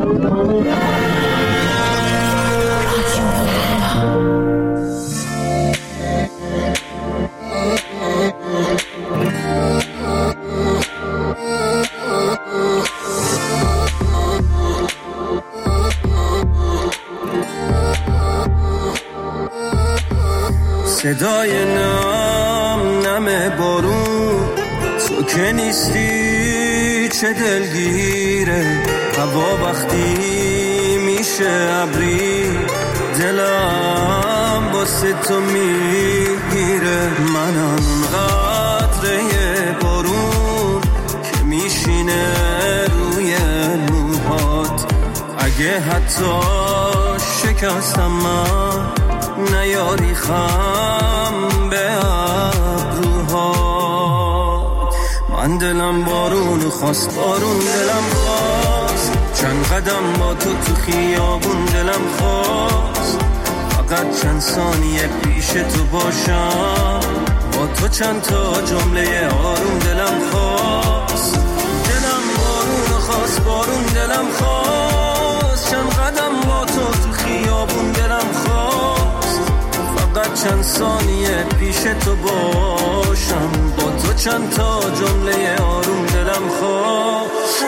صدای نم بارون تو که نیستی چه دلگیره، هوا وقتی میشه ابری دلم واسه تو میگیره. منم قطره بارون که میشینه روی موهات، اگه حتی شکستم من نیاری خم به ابروها. من دلم بارون خواست، بارون دلم خواست، چند قدم با تو خیابون دلم خواست، فقط چند ثانیه پیش تو باشم، با تو چند تا جمله آروم دلم خواست. دلم بارون خواست، بارون دلم خواست، چند قدم با تو خیابون دلم خواست، فقط چند ثانیه پیش تو باشم، با تو چند تا جمله آروم دلم خواست.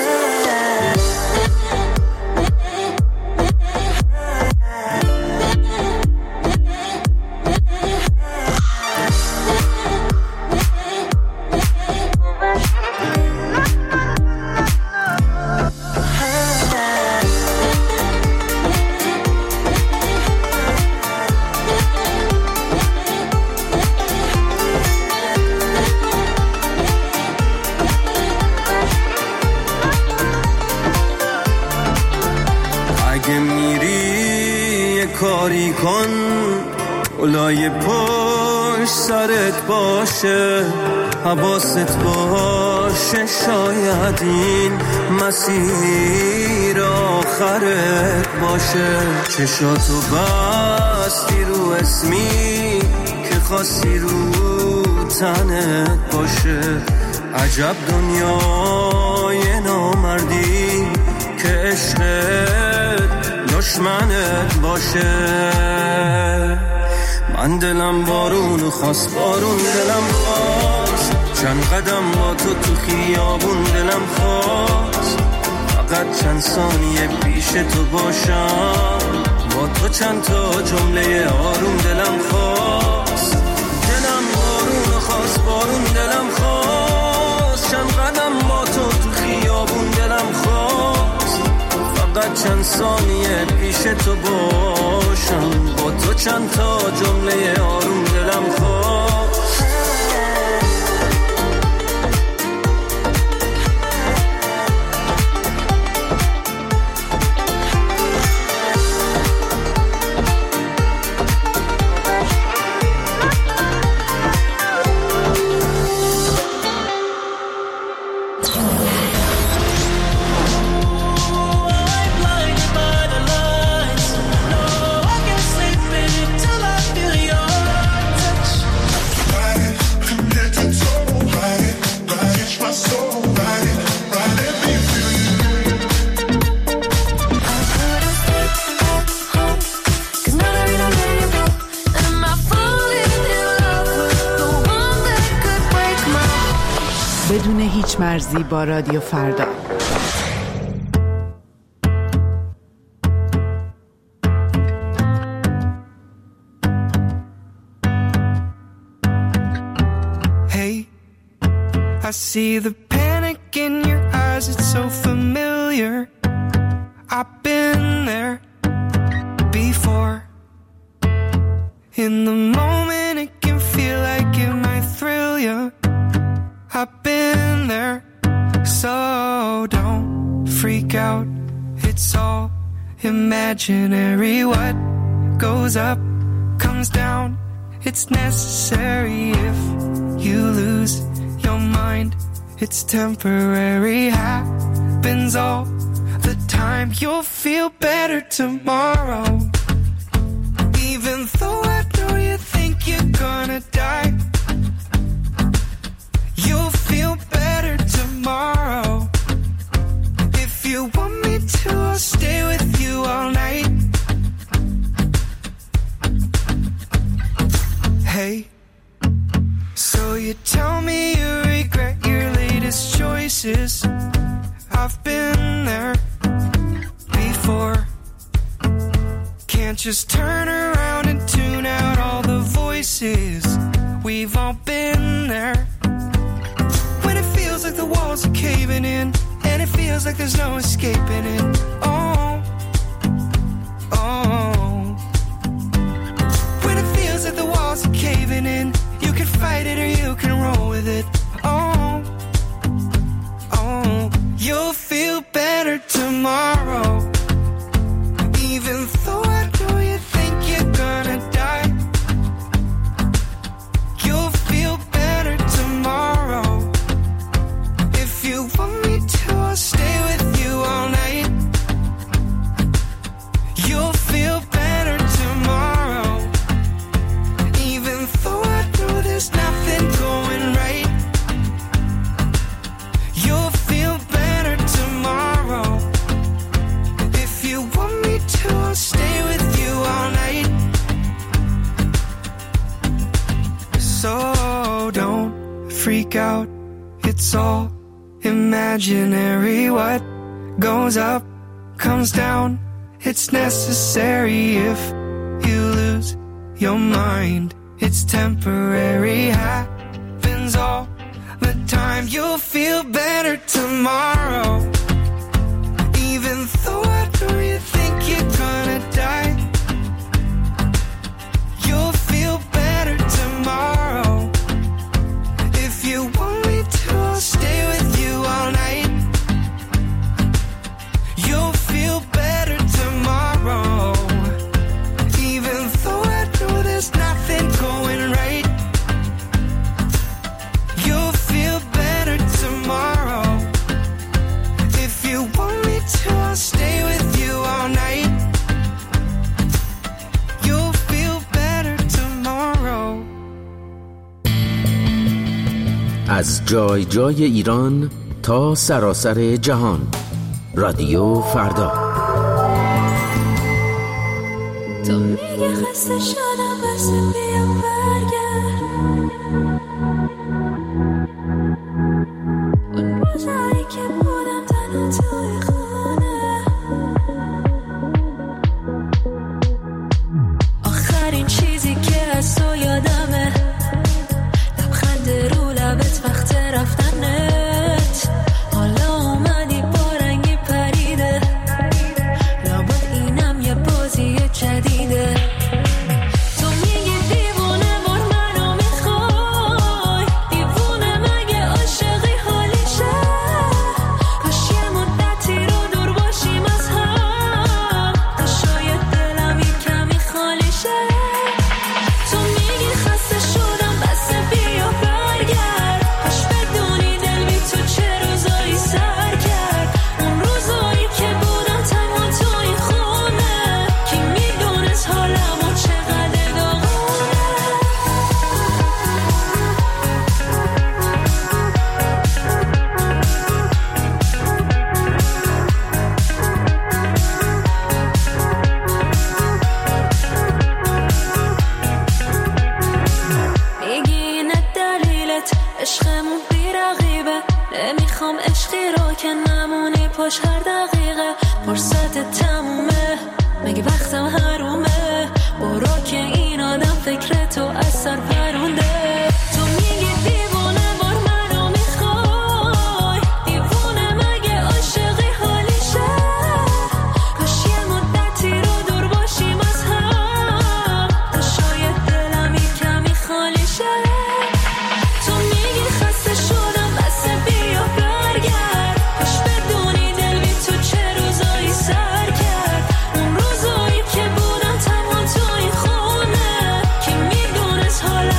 کاری کن اولای پشت سرت باشه، حواست باشه، شاید این مسیر آخرت باشه. چشاتو بستی رو اسمی که خواستی رو تنت باشه، عجب دنیای نامردی که عشقت دشمنت باشه. من دلم بارون خواست، بارون دلم خواست، چند قدم با تو خیابون دلم خواست، فقط چند ثانیه پیش تو باشم، با تو چند تا جمله آروم دلم خواست. دلم بارون خواست، بارون دلم خواست، چند قدم با تو خیابون دلم خواست، فقط چند ثانیه پیش تو باشم، با تو چند تا جمله آروم دلم خواست. بدون هیچ مرزی با رادیو فردا. Hey, I see the panic in your eyes, it's so familiar. I've been there before. In the moment it can feel like it might thrill you. I've been there, so don't freak out. It's all imaginary. What goes up comes down. It's necessary if you lose your mind. It's temporary, happens all the time. You'll feel better tomorrow. Even though I know you think you're gonna die, you'll feel better tomorrow. If you want me to, I'll stay with you all night. Hey, so you tell me you regret your latest choices. I've been there before. Can't just turn around and tune out all the voices. We've all been there. When it feels like the walls are caving in, and it feels like there's no escaping it. Oh, oh. When it feels like the walls are caving in, you can fight it or you can roll with it. Oh, oh. You'll feel better tomorrow. Even though I know you think you're gonna die, you'll feel better tomorrow. If you want me to, I'll stay with you all night. You'll feel better tomorrow. Even though I know there's nothing going right, you'll feel better tomorrow. If you want me to, I'll stay with you all night. So don't freak out, it's all imaginary. What goes up comes down, it's necessary. If you lose your mind, it's temporary. Happens all the time. You'll feel better tomorrow. Even though I know you think you're gonna die, you'll feel better tomorrow. If you want me to, I'll stay with you all night. You'll feel better tomorrow. Even though I know there's nothing going right, you'll feel better tomorrow. If you want me to, I'll stay with you all night. You'll feel better tomorrow. از جای جای ایران تا سراسر جهان، رادیو فردا. تو میگه خسته شدم بس بیا برگرد. اون روزایی که بودم تنها توی خونه، آخرین چیزی که از تو یادمه لبخند رو لبت وقت رفتنت. حالا اومدی با رنگی پریده، لابد اینم یه بازی جدیده. تو میگی دیوونه بار منو میخوای، دیوونه مگه عاشقی حالیشه؟ کاش یه مدتی رو دور باشیم از هم، تا شاید دلم یه کمی خالی شه. تو میگی خسته شدم بس بیا برگرد، کاش بدونی دل بی تو چه روزایی سر کرد. اون روزایی که بودم تنها تو این خونه، کی میدونست حالمو چقدر داغونه. میگی اینه دلیلت عشقمون بی رقیبه، نمیخوام عشقی رو که نمونی پاش هر دقیقه. فرصت تمومه مگه وقتم حرومه، برو که این آدم فکر تو از سر پرونده. تو میگی دیوونه بار منو میخوای، دیوونه مگه عاشقی حالیشه؟ کاش یه مدتی رو دور باشیم از هم، تا شاید دلم یه کمی خالی شه. تو میگی خسته شدم بس بیا برگرد، کاش بدونی دل بی تو چه روزایی سر کرد. اون روزایی که بودم تنها تو این خونه، کی میدونست حالا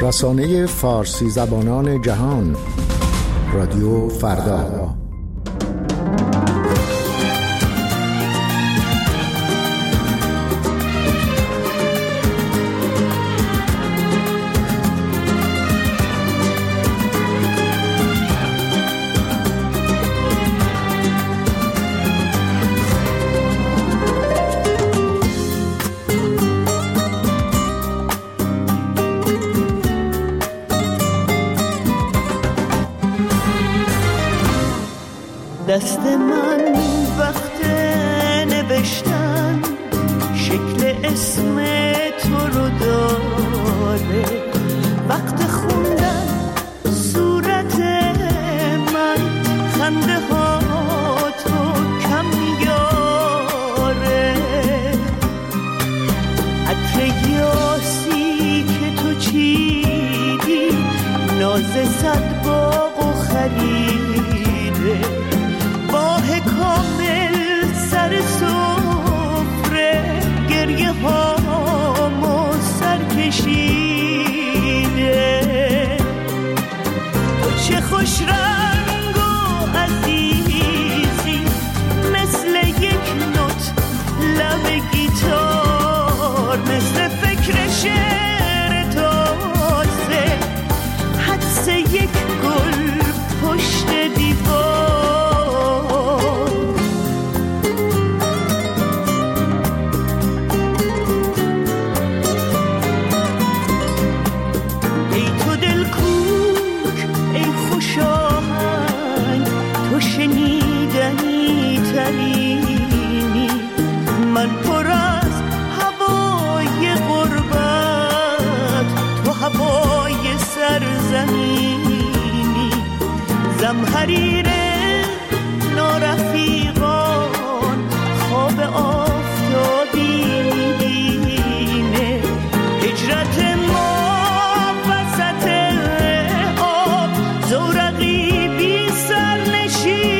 رسانه فارسی زبانان جهان، رادیو فردا. دست من وقت نوشتن شکل اسم تو رو داره، وقت خوندن صورت من خنده ها تو کم میاره، عطر یاسی که تو چیدی ناز صد باغ و خریده، ماه کامل سر سفره گریه هامو سر کشیده، تو چه خوش رنگ و عزیزی مثل یک نوت لب گیتار، مثل فکر شعر تازه حدس یک گل پشت دیوار. شنیدنی ترینی من پر از هوای غربت، تو هوای سرزمینی، زمحریر نارفیقان خواب آفتابی میبینه، هجرت ما وسط آب زورقی بی سرنشین.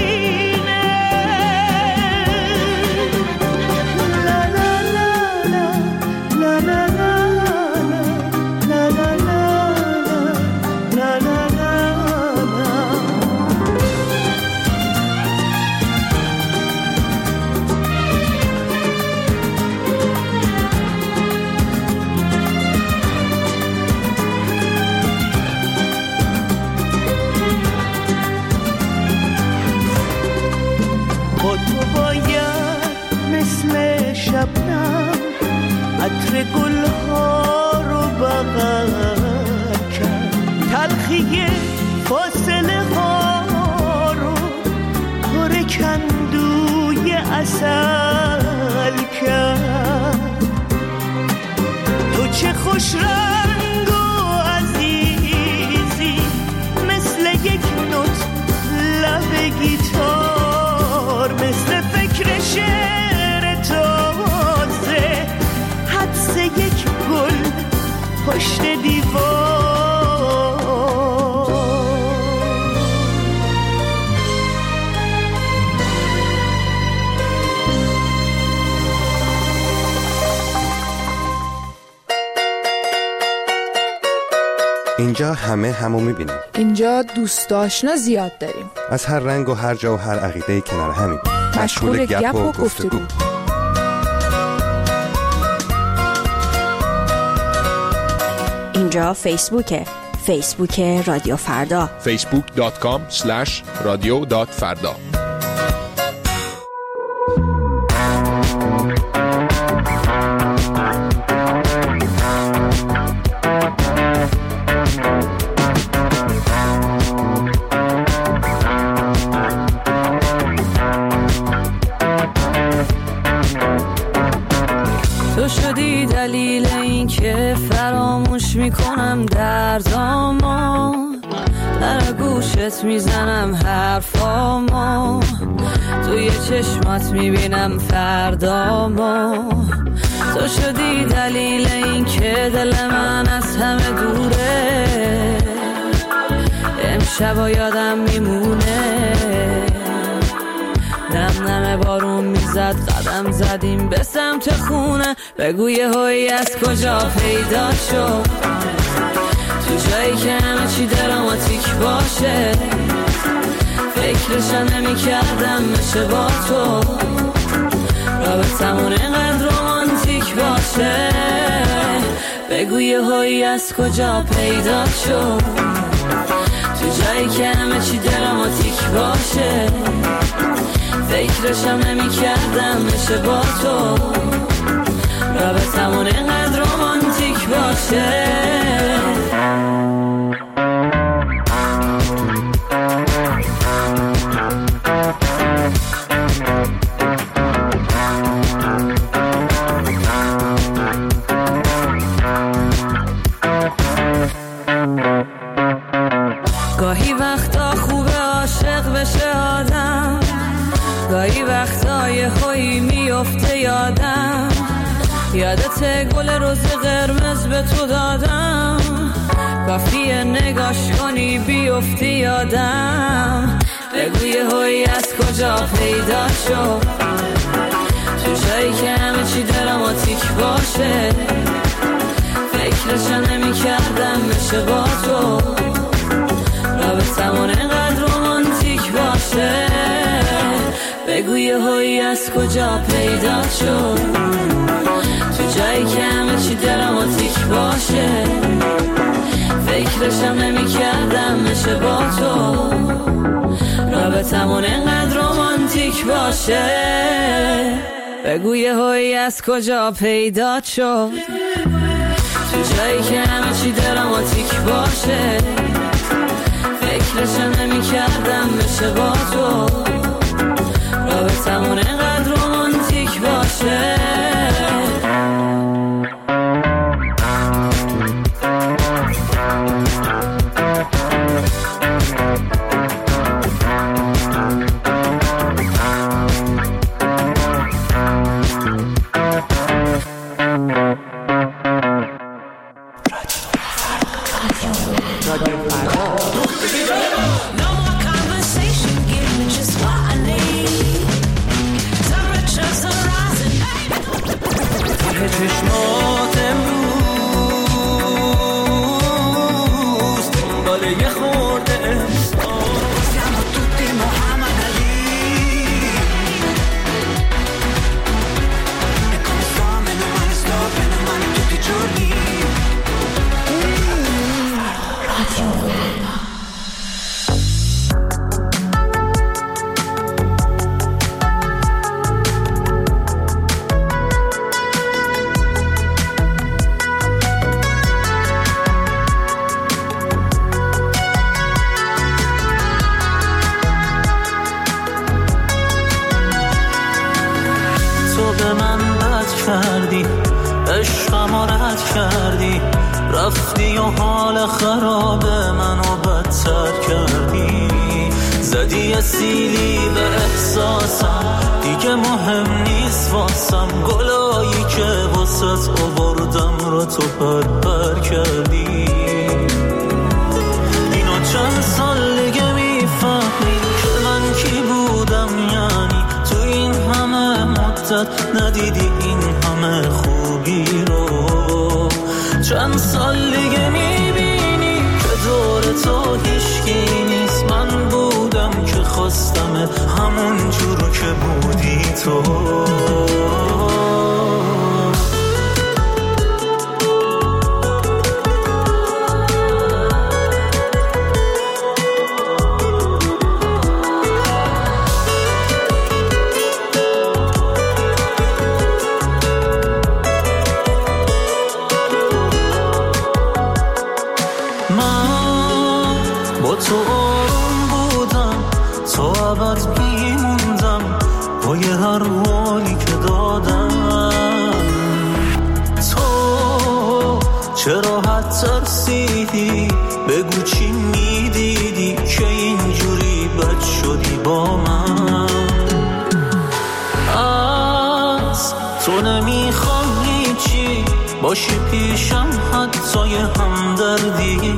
عطر گلها رو بغل کرد، تلخی فاصله ها رو پر کندوی عسل کرد، تو چه خوش رنگ و عزیزی مثل یک نوت لب گیتار، مثل فکر شعر تازه حدس یک گل پشت دیوار. اینجا همه همو میبینیم. اینجا دوست آشنا زیاد داریم، از هر رنگ و هر جا و هر عقیده کنار همین، مشغول گپ و گفتگو. اینجا فیسبوک رادیو فردا، facebook.com/radio.farda. تو شدی دلیل این که فراموش میکنم دردامو، در گوشت میزنم حرفامو، توی چشمات میبینم فردامو، تو شدی دلیل این که دل من از همه دوره، امشب یادم میمونه، نم نم بارون میزد قدم زدیم به سمت خونه، بگو یه هوی از کجا پیدا شد، تو جایی که همه چی دراماتیک باشه، فکرشم نمی کردم بشه با تو رابطمون اینقدر رومانتیک باشه. بگو یه هایی از کجا پیدا شد، تو جایی که همه چی دراماتیک باشه، فکرشم نمی کردم بشه با تو رابطمون اینقدر رومانتیک باشه. گاهی وقتا خوبه عاشق بشه آدم، گاهی وقتا یه هایی میفته یادم، یادت گل روز قرمز به تو دادم، کافیه نگاش کنی بیفتی یادم. بگو یه هایی از کجا پیدا شد، تو جایی که همه چی دراماتیک باشه، فکرشم نمی کردم بشه با تو رابطمون اینقدر رومانتیک باشه. بگو یه هایی از کجا پیدا شد، تو جایی که همه چی دراماتیک باشه، فکرشم نمی کردم بشه با تو رابطمون اینقدر رومانتیک باشه. بگو یه هایی از کجا پیدا شد، تو جایی که همه چی دراماتیک باشه، فکرشم نمی کردم بشه با تو رابطمون اینقدر رومانتیک باشه. چشمات امروز دنبال یه خورده احساس siamo tutti Muhammad Ali e come sto bene male tutti i giorni عشقمو رد کردی، رفتی و حال خراب منو بدتر کردی، زدی سیلی به احساسم دیگه مهم نیست واسم، گلایی که واسط آوردم رو تو پر کردی. اینو چند سال دیگه میفهمی که من کی بودم، یعنی تو این همه مدت ندیدی این همه خوبی رو، چند سال دیگه میبینی که دور تو هیچکی نیست، من بودم که خواستم همون جورو که بودی تو. تو آروم بودم، تو ابد میموندم با یه هر حالی که دادم. تو چرا حد ترسیدی، بگو چی میدیدی که اینجوری بد شدی با من. از تو نمیخوام هیچی باشی پیشم، حتی یه همدردی.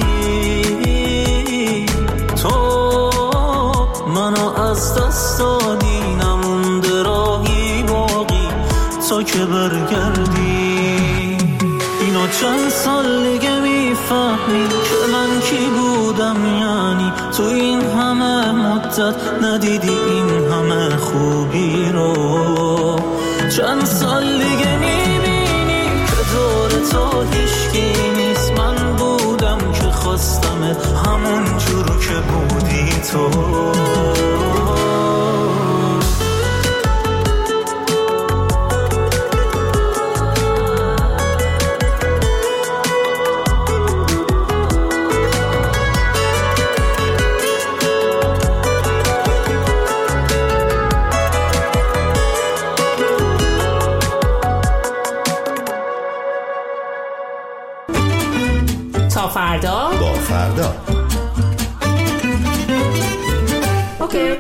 منو از دست دادی، نمونده راهی باقی تا که برگردی. اینو چند سال دیگه میفهمی که من کی بودم، یعنی تو این همه مدت ندیدی این همه خوبی رو. چند سال دیگه میبینی که دور تو هیچکی نیست، من بودم که خواستمت همون جور که بودی تو. تا فردا با فردا. اوکی.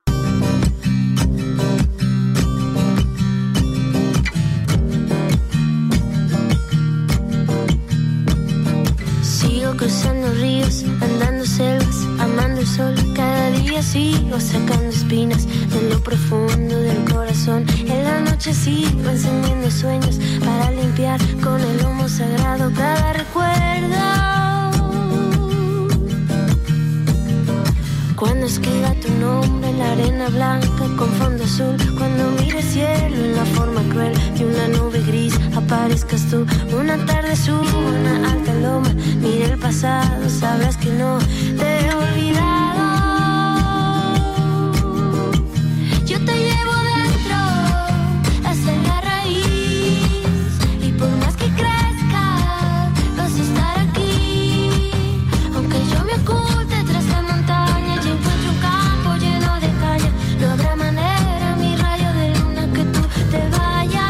Sigo cruzando ríos, andando selvas, amando el sol. Cada día sigo sacando espinas de lo profundo del corazón. En la noche sigo encendiendo sueños para limpiar con el humo sagrado cada recuerdo. Cuando escriba tu nombre en la arena blanca con fondo azul, cuando mire el cielo en la forma cruel de una nube gris, aparezcas tú. Una tarde subo una alta loma, mire el pasado, sabrás que no te he olvidado. Yo te llevo dentro hasta la raíz, y por más que crezca vas a estar aquí. Aunque yo me oculte tras la montaña y encuentro un campo lleno de caña, no habrá manera, mi rayo de luna, que tú te vayas.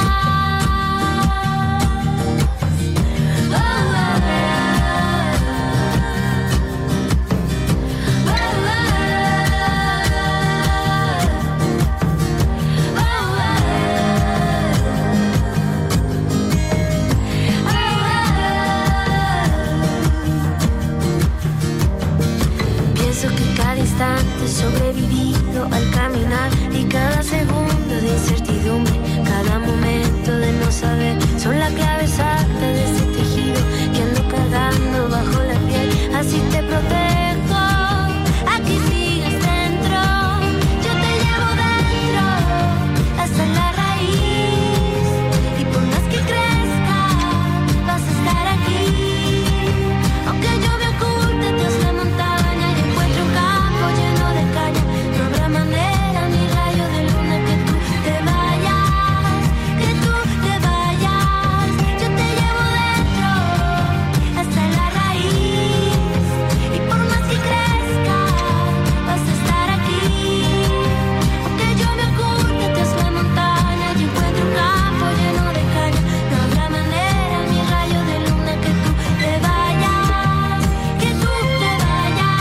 Pienso que cada instante sobrevivido al caminar, y cada segundo de incertidumbre, cada momento de no saber, son la clave exacta de ese tejido que ando cargando bajo la piel. Así te protejo, aquí sigues dentro. Yo te llevo dentro hasta la raíz, y por más que crezca vas a estar aquí. Aunque yo me oculte tras la montaña y encuentro un campo lleno de caña, no habrá manera, mi rayo de luna, que tú te vayas, que tú te vayas. Yo te llevo dentro hasta la raíz, y por más que crezca vas a estar aquí. Aunque yo me oculte tras la montaña y encuentro un campo lleno de caña, no habrá manera, mi rayo de luna, que tú te vayas, que tú te vayas.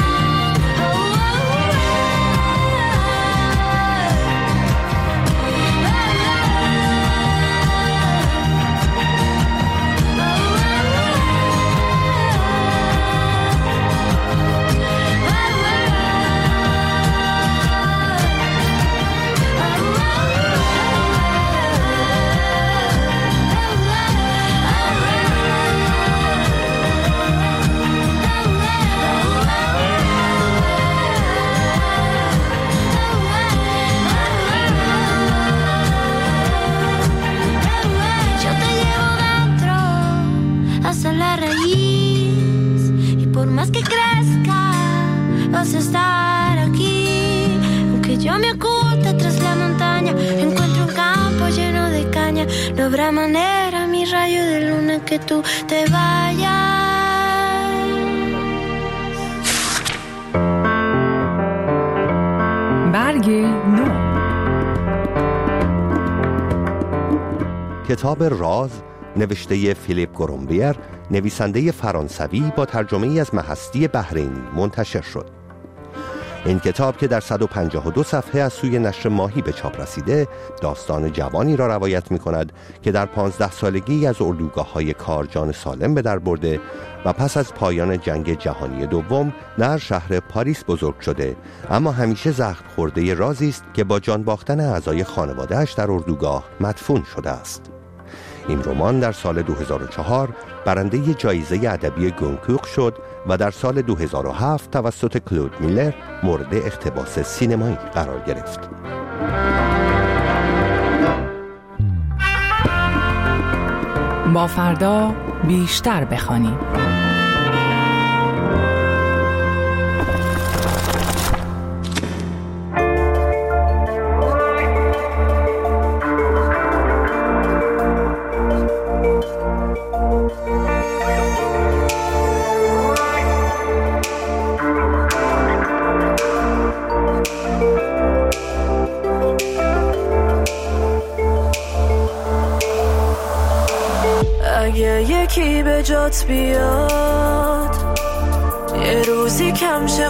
Yo te llevo dentro hasta la raíz, y por más que crezca vas a estar aquí. Aunque yo me oculte tras la montaña, encuentro un campo lleno de caña, no habrá manera, mi rayo de luna, que tú te vayas. برگ نو. کتاب راز نوشته فیلیپ گرومبیر، نویسنده فرانسوی با ترجمه از مهستی بحرینی منتشر شد. این کتاب که در 152 صفحه از سوی نشر ماهی به چاپ رسیده، داستان جوانی را روایت می کند که در 15 سالگی از اردوگاه‌های کارجان سالم به در برده و پس از پایان جنگ جهانی دوم در شهر پاریس بزرگ شده، اما همیشه زخم خورده رازی است که با جان باختن اعضای خانواده‌اش در اردوگاه مدفون شده است. این رمان در سال 2004 برنده جایزه ادبی گونکوک شد و در سال 2007 توسط کلود میلر مورد اقتباس سینمایی قرار گرفت. با فردا بیشتر بخوانیم. یکی به جات بیاد یه روزی کمشه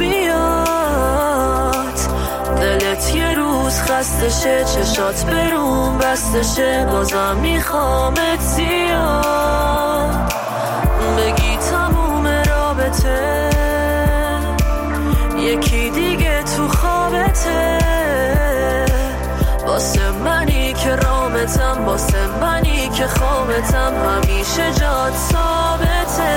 خوبیات دلت یه روز خسته شه چشات برون بسته شه بازم میخوامت زیاد بگی تموم رابطه یکی دیگه تو خوابته واسه منی که رامتم واسه منی که خوابتم همیشه جات ثابته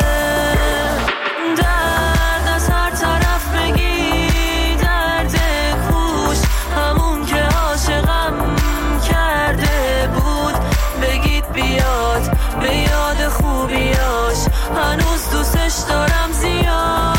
درد از هر طرف بگی درد کوش همون که عاشقم کرده بود بگید بیاد به یاد خوبیاش هنوز دوستش دارم زیاد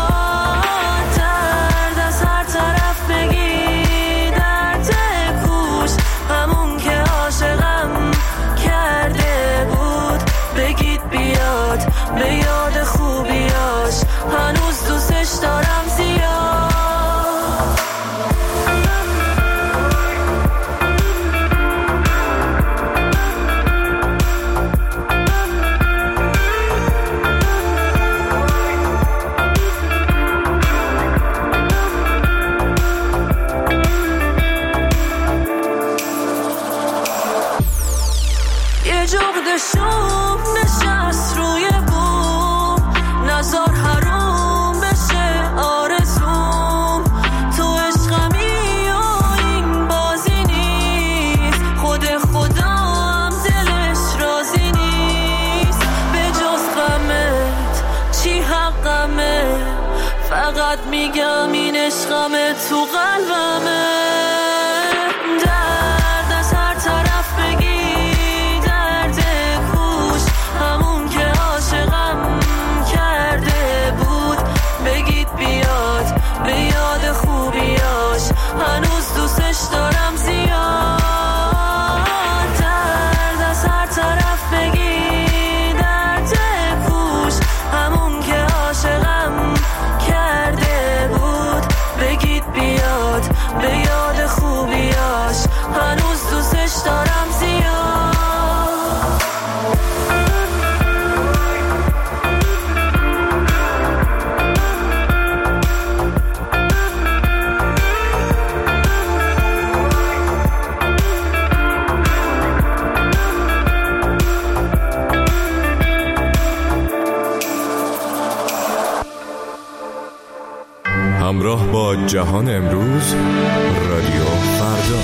درد از هر طرف بگی درد کوش همون که عاشقم کرده بود بگید بیاد به یاد خوبیاش هنوز دوستش دارم زیاد یه جغد شوم نشست روی بوم نزار حروم بشه آرزوم تو عشقمی و این بازی نیست خود خودم دلش راضی نیست به جز غمت چی حقمه فقط میگم این عشقمه تو قلبمه درد از هر طرف بگی همون که عاشقم کرده بود بگید بیاد به یاد خوبیاش هنوز دوستش دارم زیاد درد از هر طرف بگی درد کوش همون که عاشقم کرده بود بگید بیاد به یاد خوبیاش هنوز دوستش دارم زیاد همراه با جهان امروز رادیو فردا.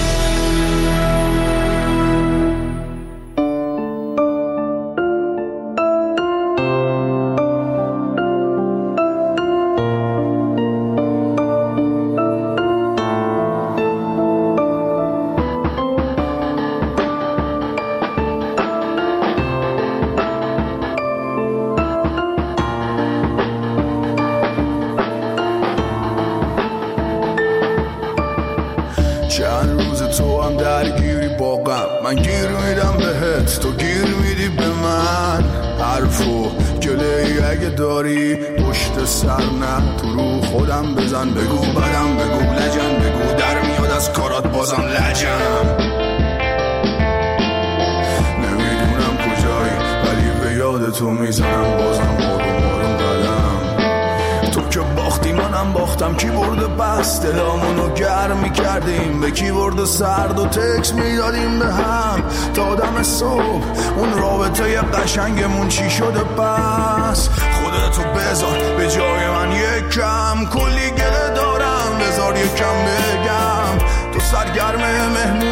چند روز تو هم درگیری با غم من گیر میدم بهت تو گیر میدی به من حرفو گله‌ای اگه داری پشت سر نه تو رو خودم بزن بگو بدم بگو لجن بگو در میاد از کارات بازم لجم نمیدونم کجایی ولی به یاد تو میزنم بازم آروم آروم قدم تو که باختی منم باختم کی برده پس دلامونو گرم میکردیم به کی برده سرد و تکس میدادیم به هم تا دم صبح اون رابطه قشنگمون چی شده پس خودتو بذار به جای من یک کم کلی گله دارم بذار یک کم بگم تو سرگرم مهمونی و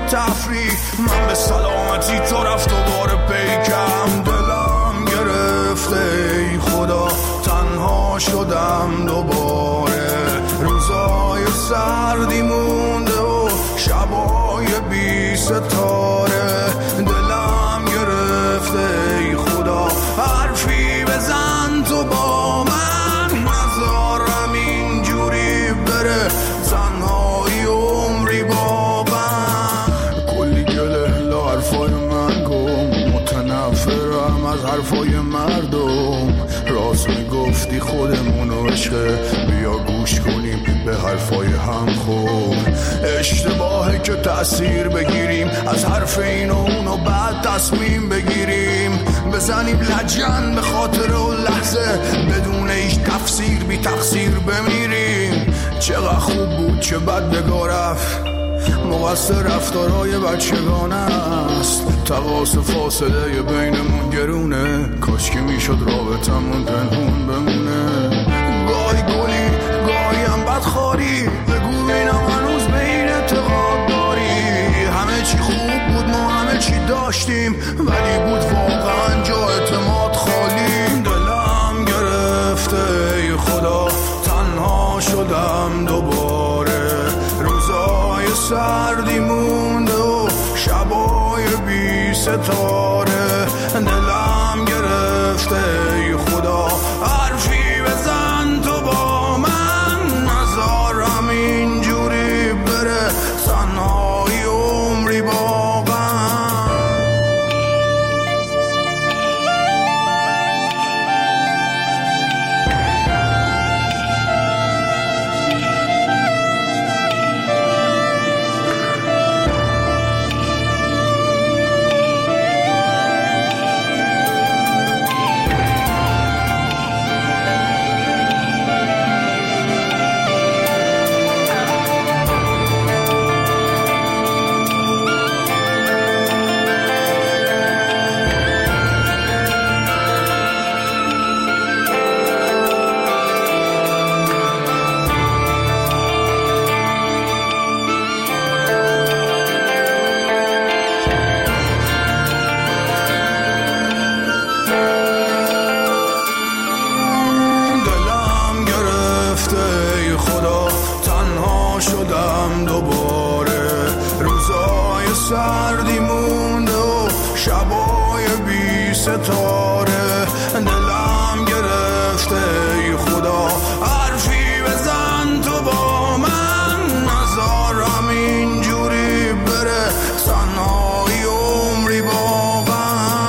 تفریح. من به سلامتی تو رفت و بار پیکم، دلم گرفته ای خدا تنها شدم دوباره. روزای سردی مونده و شبای بی ستاره، دلم گرفته ای خدا حرفی بزن تو با من، نذارم اینجوری بره تنهایی عمری با من. کلی گله لا حرفای من گم، متنفرم از حرفای مردم. راست میگفتی خودمونو عشقه، بیا گوش کنیم به حرفای هم خوب. اشتباهه که تأثیر بگیریم از حرف این و اونو بعد تصمیم بگیریم، بزنیم لجن به خاطر و لحظه بدون هیچ تفسیر بی تقصیر بمیریم. چقدر خوب بود چه بد بگا رفت، مقصر رفتارهای بچگانه است. تقاس فاصله بینمون گرونه، کاش که میشد رابطمون پنهون بمونه. گاهی گلی گاهی هم بدخواری، بگو بینم هنوز به این اعتقاد داری. همه چی خوب بود ما همه چی داشتیم، ولی بود واقعا جا اعتماد خالی. دلم گرفته ای خدا تنها شدم دوباره. روزای سردی مونده و شبای بی ستاره، دلم گرفته ای خدا حرفی بزن تو با من، نذارم اینجوری بره تنهایی عمری با من. شدم دوباره. روزای سردی مونده و شبای بی ستاره، دلم گرفته ای خدا حرفی بزن تو با من، نذارم اینجوری بره تنهایی عمری با من.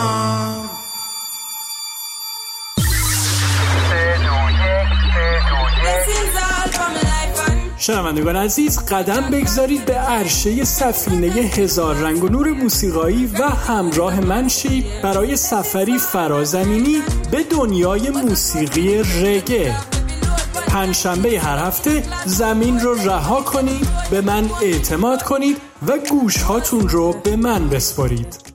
شنوندگان عزیز، قدم بگذارید به عرشه سفینه هزار رنگ و نور موسیقایی و همراه من شید برای سفری فرازمینی به دنیای موسیقی رگه. پنجشنبه هر هفته زمین رو رها کنید، به من اعتماد کنید و گوش هاتون رو به من بسپارید.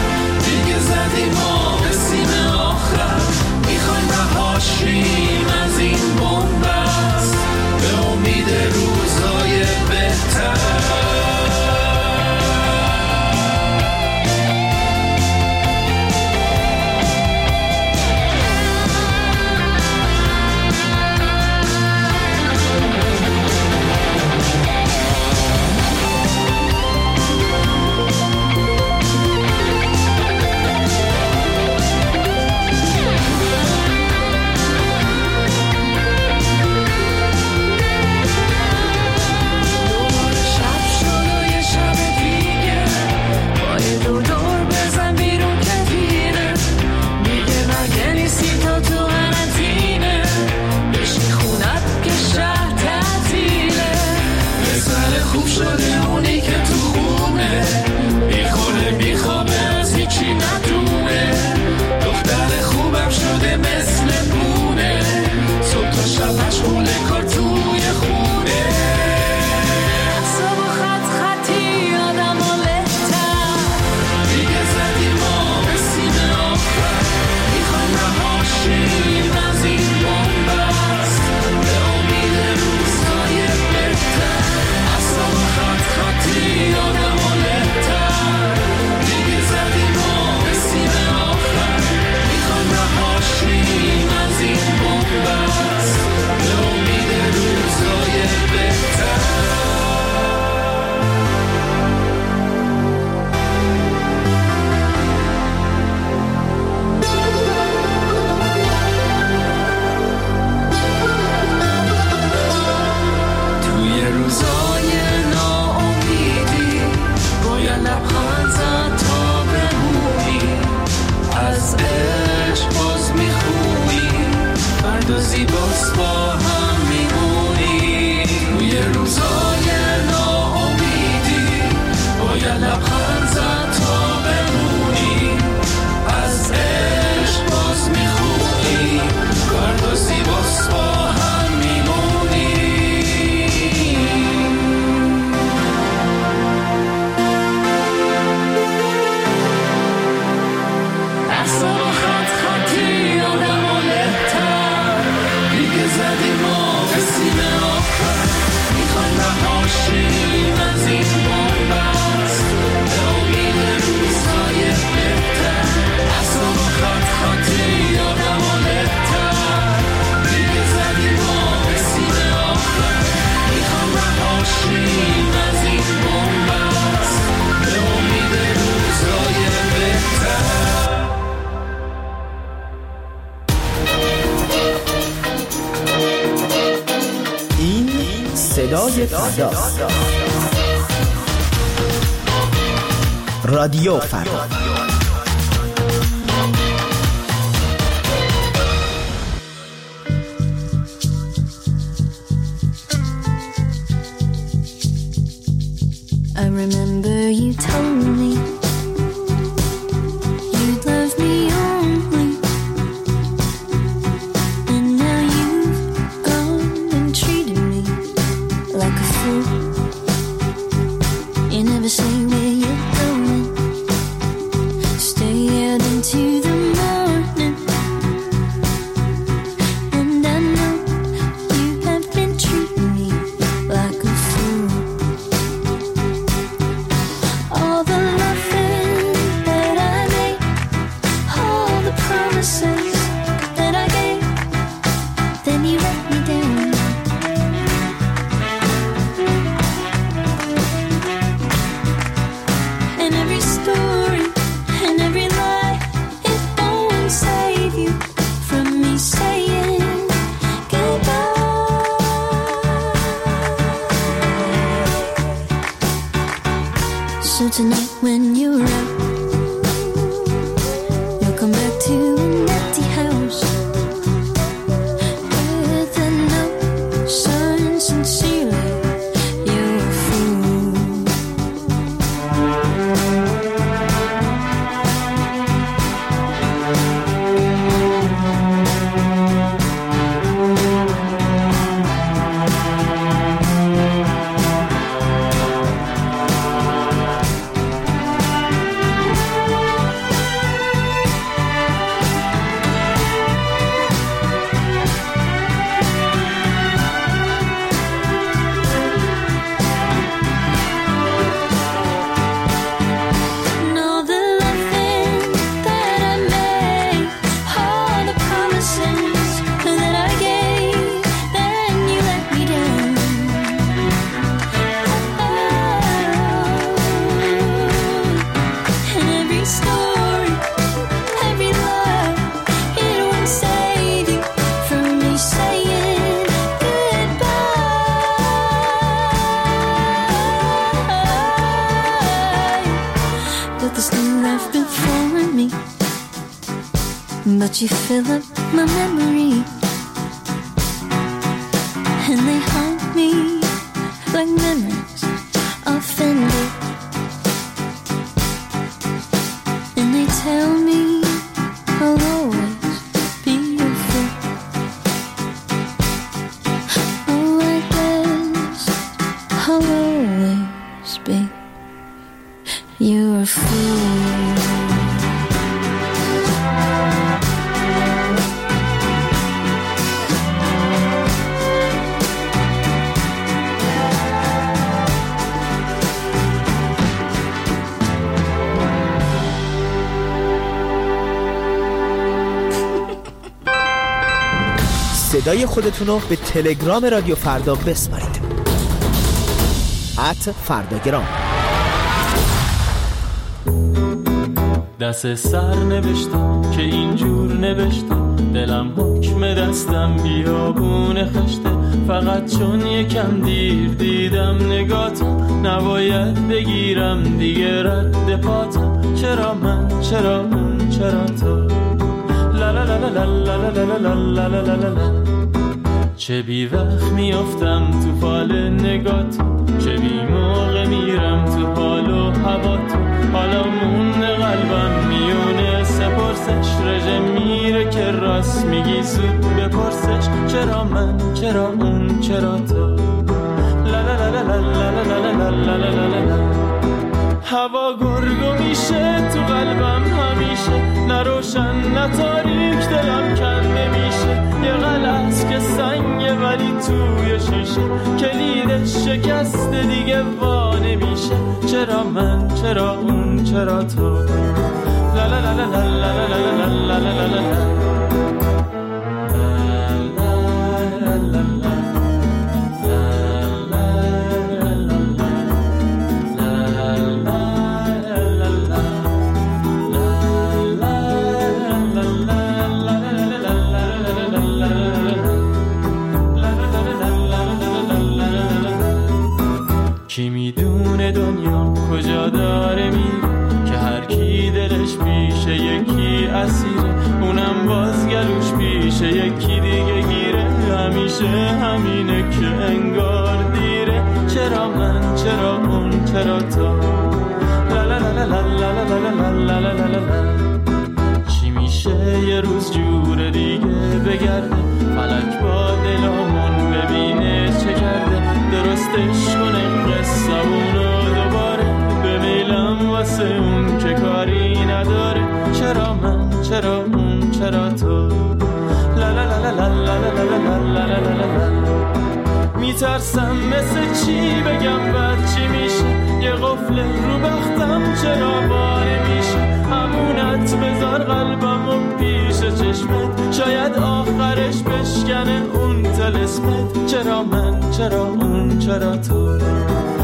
Dream خوب شده اونی که تو خونه میخوره میخوابه از هیچی ندونه دختر خوبم شده مثل بونه صبح تا شب مشغول کار توی خونه صبح خط خطی آدم و لحتر دیگه زدیم ما به سیم آخر میخوایم رهاشیم از این بومبست به امید روزهای بهتر از صبح خط خطی آدم و لحتر دیگه زدیم ما به سیم آخر میخوایم رهاشیم از این بومبست به امید روزهای بهتر توی روزای ناامیدی باید لبخند زد تا بمونی از عشق باز میخونی فردا زیباست با هم میمونی توی روزای ناامیدی باید لبخند زد تا بمونی از عشق باز میخونی فردا زیباست با هم میمونی اصلا خط خطی آدم و لحتر دیگه زدیم ما به سیم آخر میخوایم رهاشیم از این بومبست به امید روزهای بهتر اصلا خط خطی آدم و لحتر دیگه زدیم ما به سیم آخر میخوایم رهاشیم از این بومبست به امید روزهای بهتر این صدای فرداست. رادیو فردا. I remember you told me you'd love me only, and now you've gone and treated me like a fool. You never say where you're going, stay out into the morning, and I know you have been treating me like a fool. All the loving that I made, all the promises that I gave, then you let me down. And every story and every lie, it won't save you from me saying goodbye. So tonight when you're out, you'll come back to an empty house with a note signed sincerely, you're a fool. And all the loving that I made, all the promises that I gave, then you let me down. And every story, every lie, it won't save you from me saying goodbye. But there's still life before me, but you fill up my memory, and they haunt me like memories speak. You're a fool. صدای خودتون رو به تلگرام رادیو فردا بسپارید. @فرداگرام. دست سر نوشتم که اینجور نوشتم، دلم حکم دستم بیابون خشته، فقط چون یکم دیر دیدم نگاتم، نباید بگیرم دیگه رد پاتم. چرا من، چرا اون، چرا تو، لا لا لا لا لا لا لا لا لا لا لا. چه بی وقت میافتم تو فال نگات، چه بی موقع میرم تو حال و هوات، حالا مون قلبم میونه سپرسش، رژه میره که راست میگی زود بپرسش. چرا من، چرا اون، چرا تو، لا لا لا لا لا لا لا لا لا لا لا. هوا گرگو میشه تو قلبم همیشه، نه روشن نه تاریک دلم کنده میشه، یه غلط که سنگه ولی توی شیشه، کلیدش شکسته دیگه وا نمیشه. چرا من، چرا اون، چرا تو، لا لا لا لا لا لا لا لا لا لا. کی میدونه دنیا کجا داره میره، که هر کی دلش پیشه یکی اسیره، اونم باز گلوش پیشه یکی دیگه گیره، همیشه همینه که انگار دیره. چرا من، چرا اون، چرا تو، لا لا لا لا لا لا لا لا لا لا. چی میشه یه روز جور دیگه بگرده، فلک با دلمون ببینه چه کرده، درستش کنه قصه‌مونو دوباره، به میلم واسه اون که کاری نداره. چرا من، چرا اون، چرا تو، لا لا لا لا لا لا لا لا لا لا. میترسم مثل چی بگم بعد چی میشه، یه قفل رو بختم چرا باره میشه، همونت بذار قلبم و پیش چشمت، شاید آخرش بشکنه اون طلسمت. چرا من، چرا اون، چرا تو،